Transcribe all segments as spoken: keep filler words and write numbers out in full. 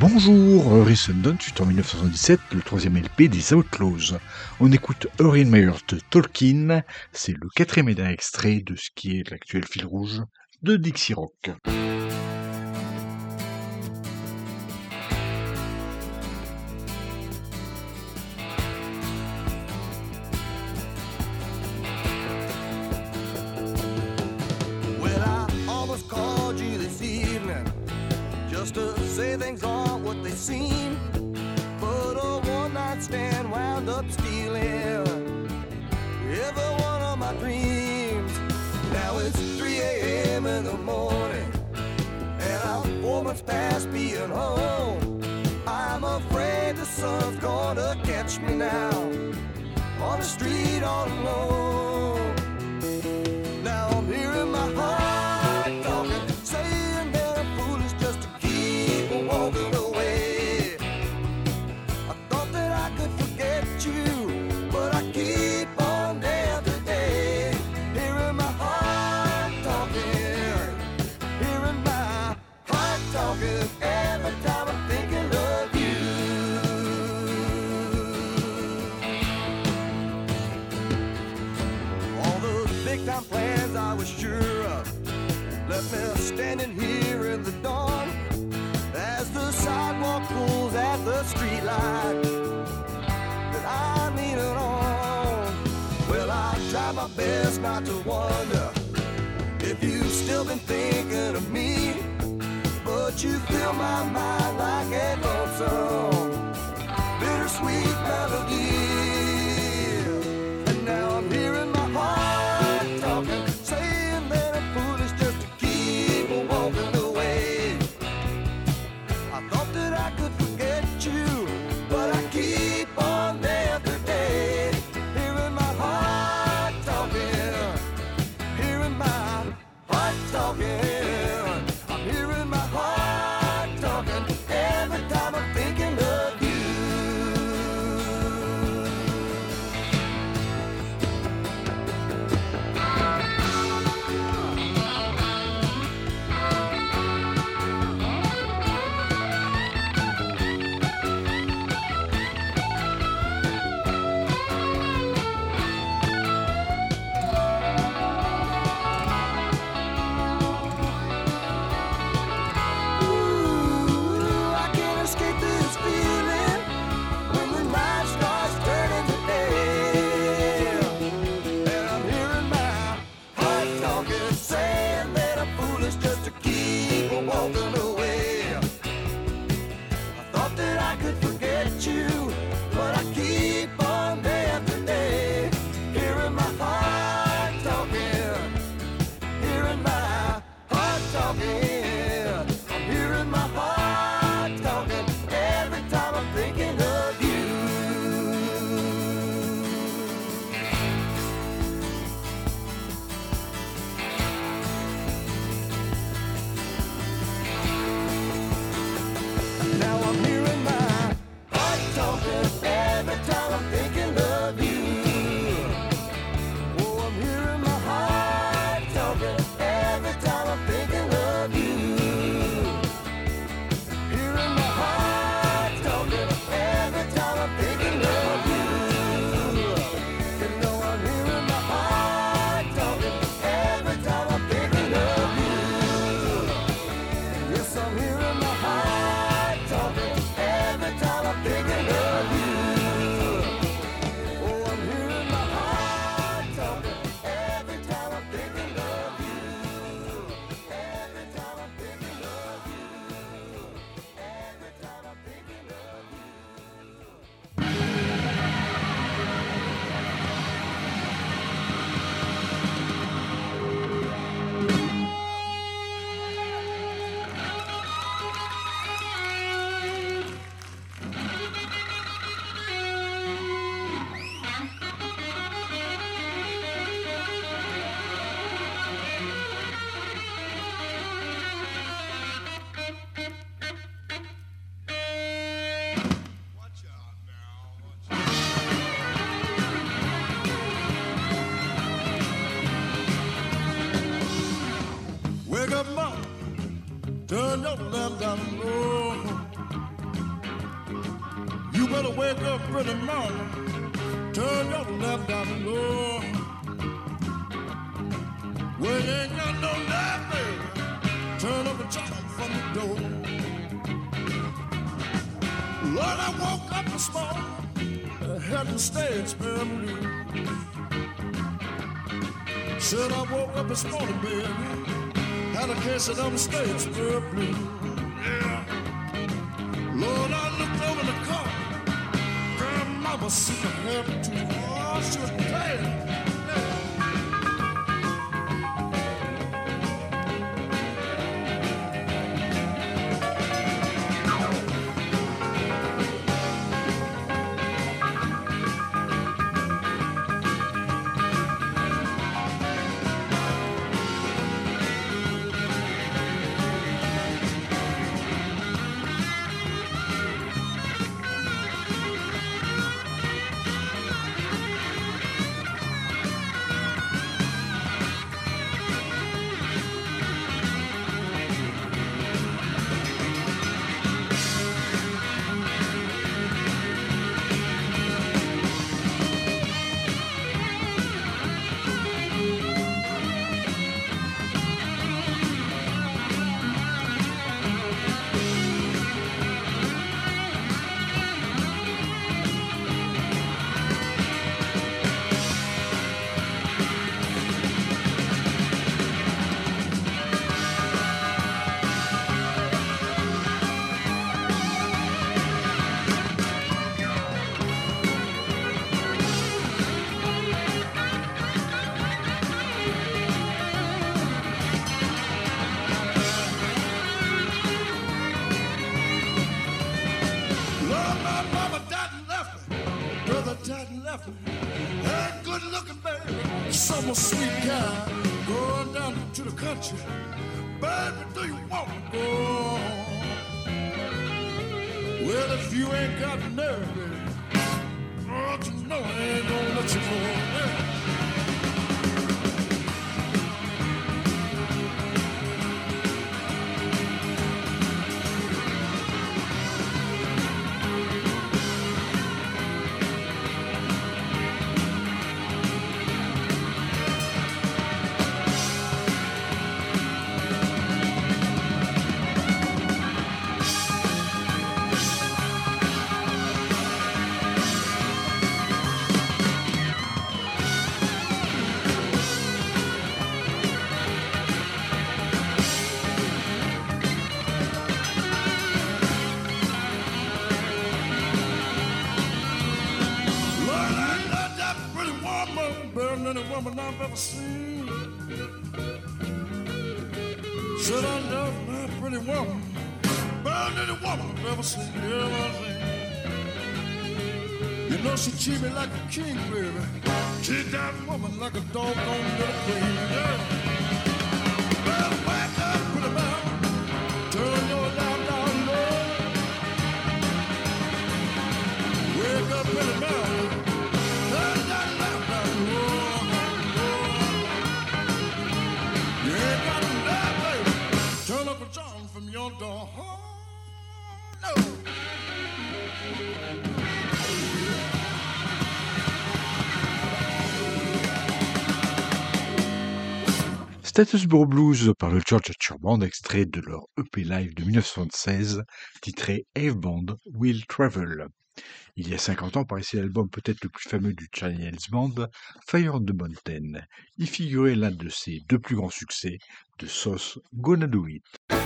Bonjour, Harrison Dunn, suite en dix-neuf cent soixante-dix-sept, le troisième L P des Outlaws. On écoute Erin Meyer de Tolkien, c'est le quatrième et dernier extrait de ce qui est l'actuel fil rouge de Dixie Rock. Just to say things aren't what they seem, but a one-night stand wound up stealing every one of my dreams. Now it's three a.m. in the morning, and I'm four months past being home. I'm afraid the sun's gonna catch me now on the street all alone. Now I'm hearing my heart talking, saying that I'm foolish just to walking away. I thought that I could forget you, but I keep on day after day, hearing my heart talking, hearing my heart talking every time I'm thinking of you. All those big time plans I was sure of left me standing here in the dawn. As the sidewalk pulls at the streetlight that I'm leaning on, well, I try my best not to wonder if you've still been thinking of me, but you fill my mind like a lonesome, bittersweet melody. And now I'm hearing my heart talking, saying that I'm foolish just to keep walking away. I could forget you, but I keep on day after day, hearing my heart talking, hearing my heart talking. I'm hearing my heart talking every time I'm thinking of you. Turn your lamp down low. Better wake up pretty morning, turn your lamp down low. Well, you ain't got no lamp, baby, turn up a charm from the door. Lord, I woke up this morning, I had the stage burn blue. Said I woke up this morning, baby, had a case of them stage burn blue. Yeah. Lord, I looked over the car, grandmama seemed to have to. Oh, she was playing. I'm a sweet guy going down to the country. Baby, do you want to go? Well, if you ain't got nerve, baby, oh, you know I ain't gonna let you go. Yeah. I've ever seen. Said I love my pretty woman, better than any woman I've ever seen. Yeah, seen. You know she treat me like a king, baby. Treat that woman like a doggone little queen. Yeah. Well, wake up, pretty man, turn your light down low. Wake up, pretty man, turn that light down low. Turn up a charm from your door. Oh, no. Statusboro Blues par le Georgia Shore Band, extrait de leur E P live de dix-neuf cent soixante-seize, titré Ave Band Will Travel. Il y a cinquante ans paraissait l'album peut-être le plus fameux du Charlie Hells Band, Fire on the Mountain. Y figurait l'un de ses deux plus grands succès, The South Gonna Do It.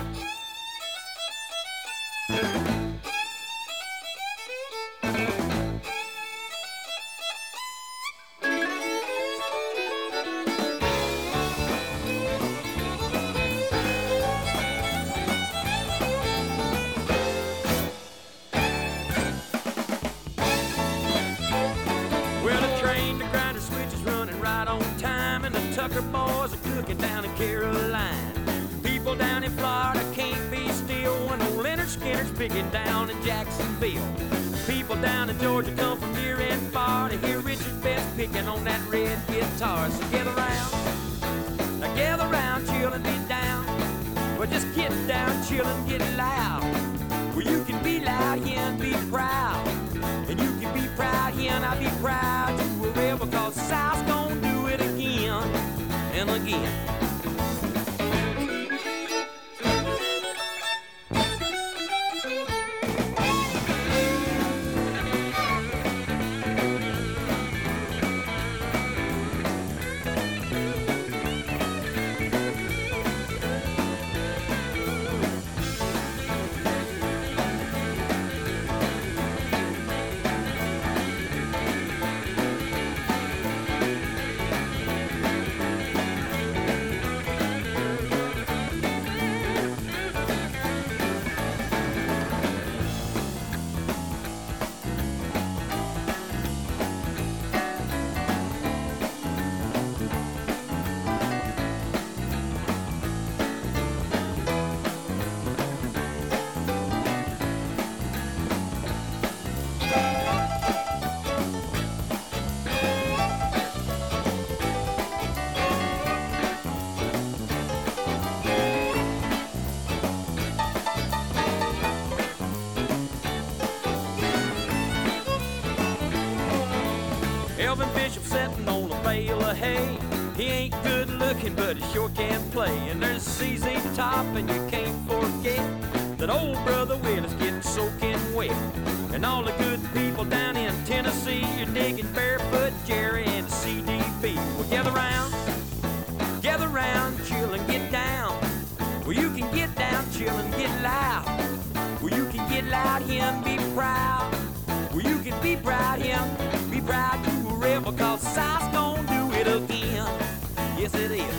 Tucker boys are cooking down in Carolina. People down in Florida can't be still when old Leonard Skinner's picking down in Jacksonville. People down in Georgia come from near and far to hear Richard Best picking on that red guitar. So gather round, now gather round, chill and be down. Well, just get down, chill and get loud. Well, you can be loud, yeah, and be proud. again. Elvin Bishop sitting on a bale of hay. He ain't good looking, but he sure can play. And there's C Z Top, and you can't forget that old brother Willis getting soaking wet. And all the good people down in Tennessee, you're digging Barefoot Jerry and the C D B. Well, gather round, gather round, chill and get down. Well, you can get down, chill and get loud. Well, you can get loud here and be proud. Well, you can be proud here, be proud to a rebel, cause South's gonna do it again. Yes, it is.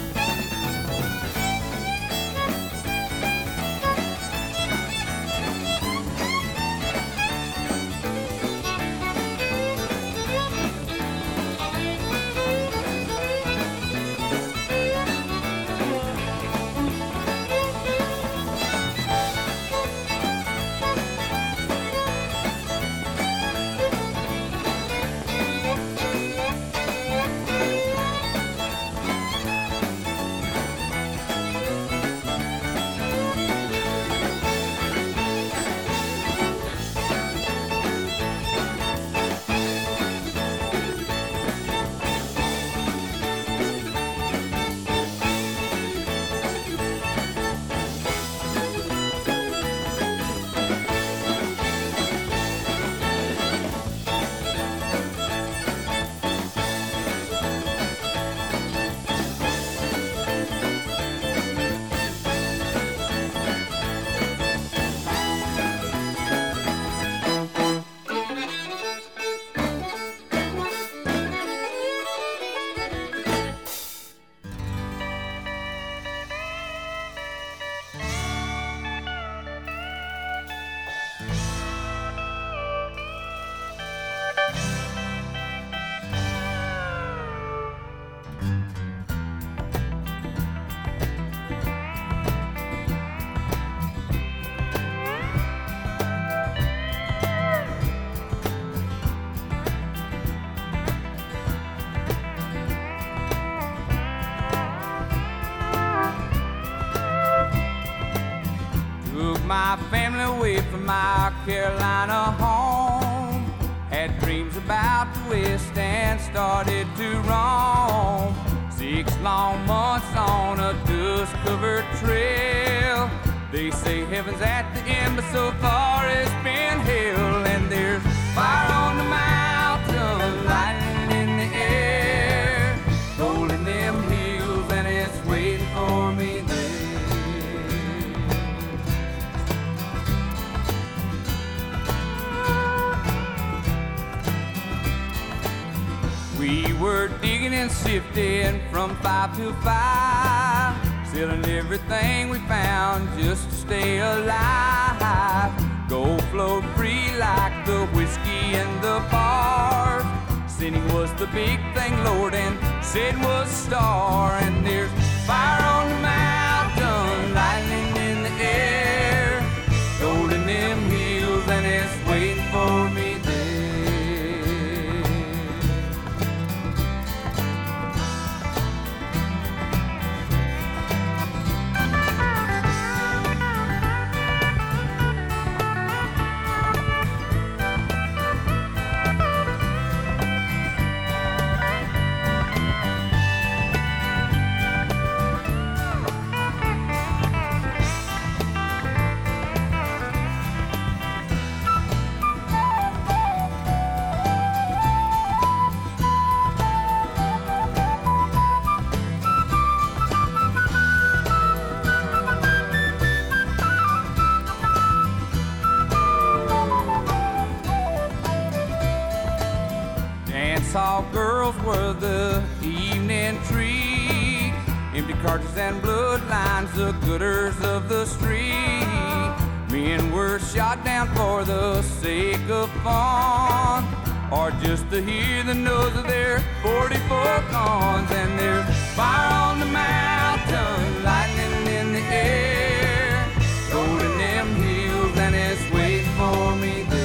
My family away from my Carolina home. Had dreams about the West and started to roam. Six long months on a dust-covered trail. They say heaven's at the end, but so far it's been hell. And there's fire on the mountain, lightning in the air, gold in them hills, and it's waiting for me there. We were digging and sifting from five to five, selling everything we found just to stay alive. Gold flowed free like the whiskey in the bars. Sinning was the big thing, Lord, and sin was a star. And there's fire on the mountain, lightning in the air, gold in them hills, and it's waiting for me there. dance hall girls were the evening treat. Empty cartridges and bloodlines, the gooders of the street. Men were shot down for the sake of fun, or just to hear the noise of their forty-four guns. And there's fire on the mountain, lightning in the air, gold in them hills, and it's waiting for me there.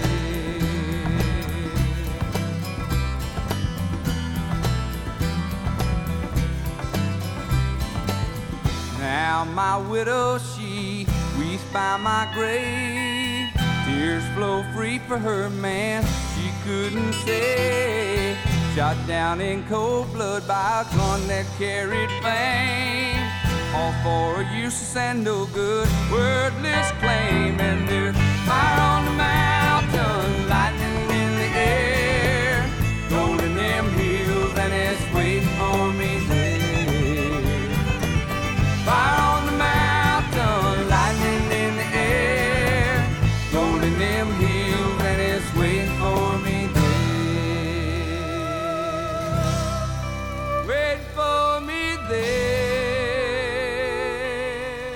Now my widow, she weeps by my grave. Tears flow free for her man she couldn't save. Shot down in cold blood by a gun that carried flame. All for a useless and no good, wordless claim. And there's fire on the mountain, lightning in the air, gold in them hills, and it's waiting for me there. Fire on the mountain, lightning in the air, gold in them hills, and it's waiting for me there. Waiting for me there.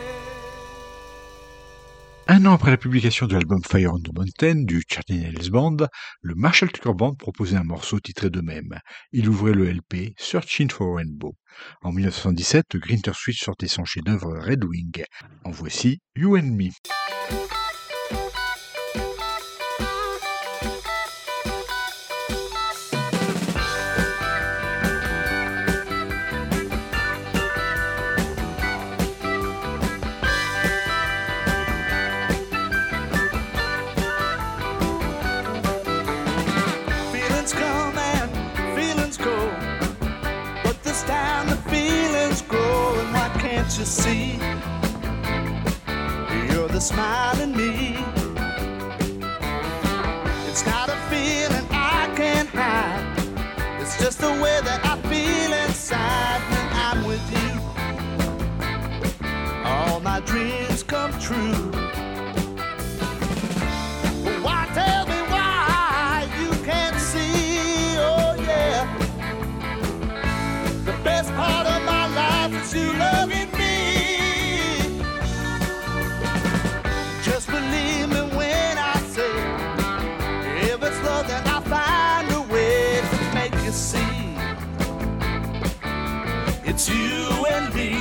Un an après la publication de l'album Fire on the Mountain du Charlie Band, le Marshall Tucker Band proposait un morceau titré de même. Il ouvrait le L P Searching for Rainbow. En dix-neuf cent soixante-dix-sept, Grinter Switch sortait son chef-d'œuvre Red Wing. En voici You and Me. Feelings come and feelings go, but this time the feelings grow, and why can't you see? You're the smile in me. It's not a feeling I can't hide, it's just the way that I feel inside when I'm with you. All my dreams come true. But why tell me why you can't see? Oh yeah, the best part of my life is you loving me. Just believe me when I say, if it's love, then I'll find a way to make you see. It's you and me.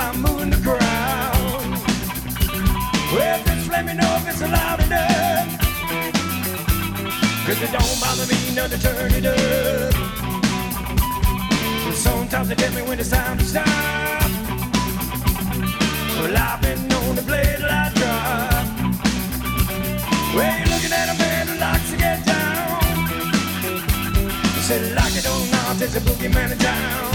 I'm moving the crowd. Well, just let me know if it's loud enough, 'cause it don't bother me none to turn it up. Sometimes they tell me when it's time to stop. Well, I've been known to play till I drop. Well, you're looking at a man who likes to get down. He said, like it or not, there's a boogeyman in town.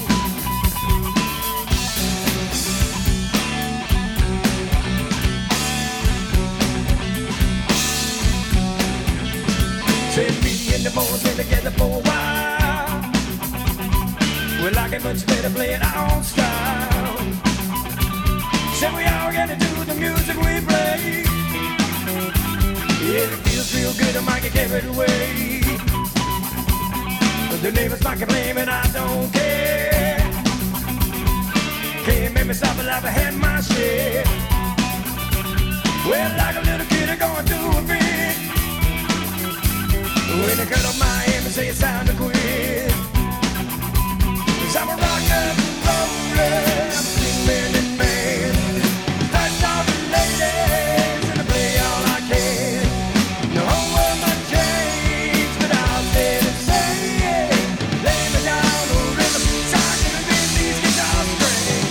Said me and the boys been together for a while. Well, I get much better playing our own style. Said we all gotta do the music we play. Yeah, it feels real good, I might get carried away. But the neighbors might complain, and I don't care. Can't make me stop it, I've had my share. Well, like a little kid, I'm going through a bit. When they cut off my hand and say it's time to quit. 'Cause I'm a rock and roller, I'm a sing-bending man. That's all the ladies, and I play all I can. The whole world might change, but I'll stay the same. Lay me down on rhythm, so I can bend these guitar strings.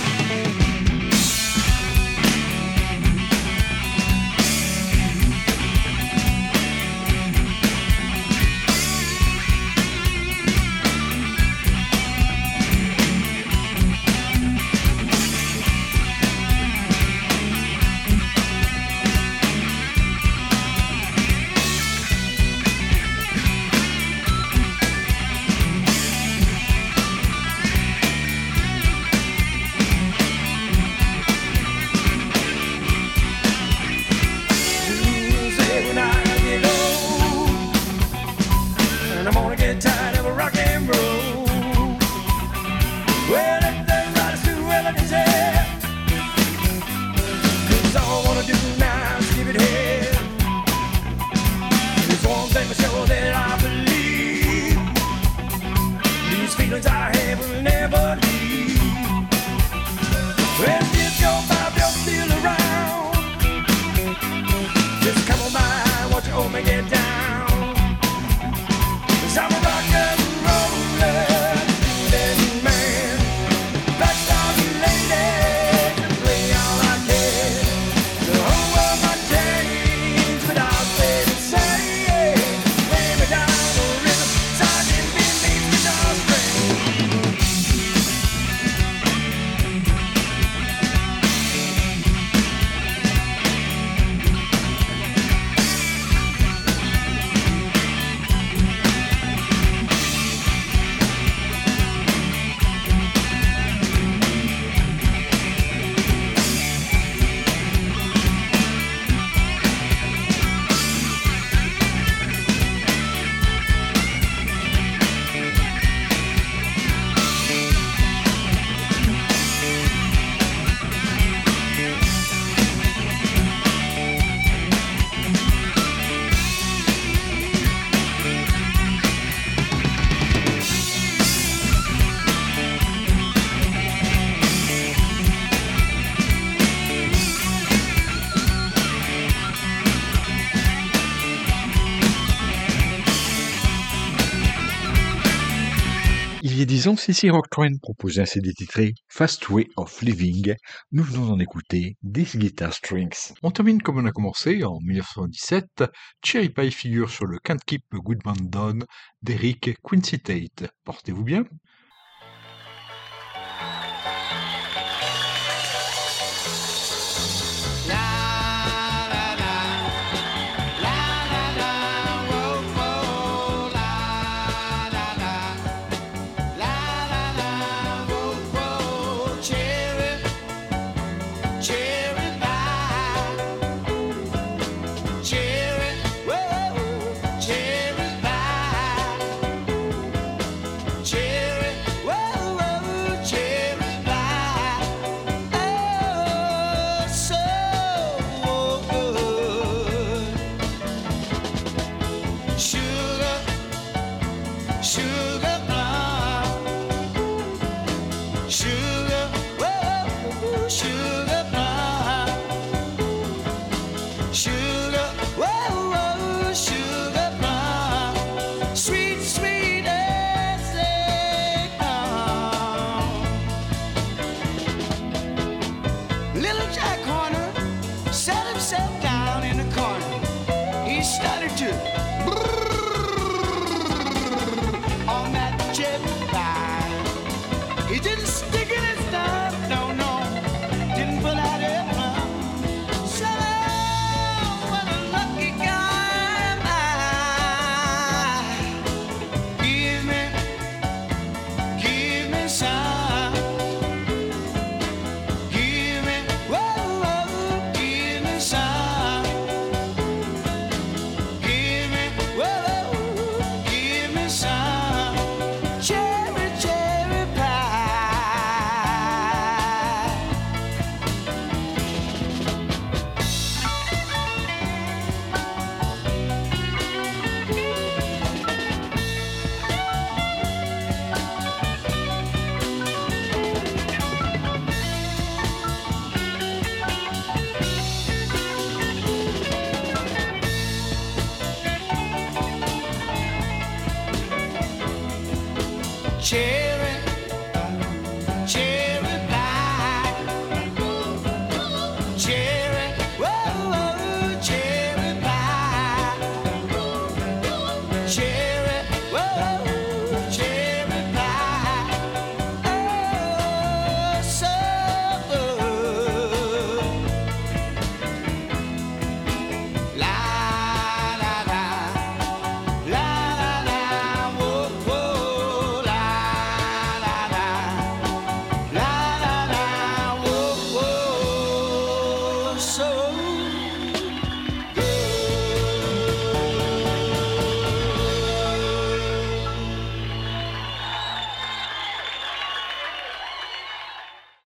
Il y a dix ans, C C Rock Trend proposait un C D titré Fast Way of Living. Nous venons d'en écouter These Guitar Strings. On termine comme on a commencé en dix-neuf cent soixante-dix-sept. Cherry Pie figure sur le Can't Keep a Good Man Down d'Eric Quincy Tate. Portez-vous bien.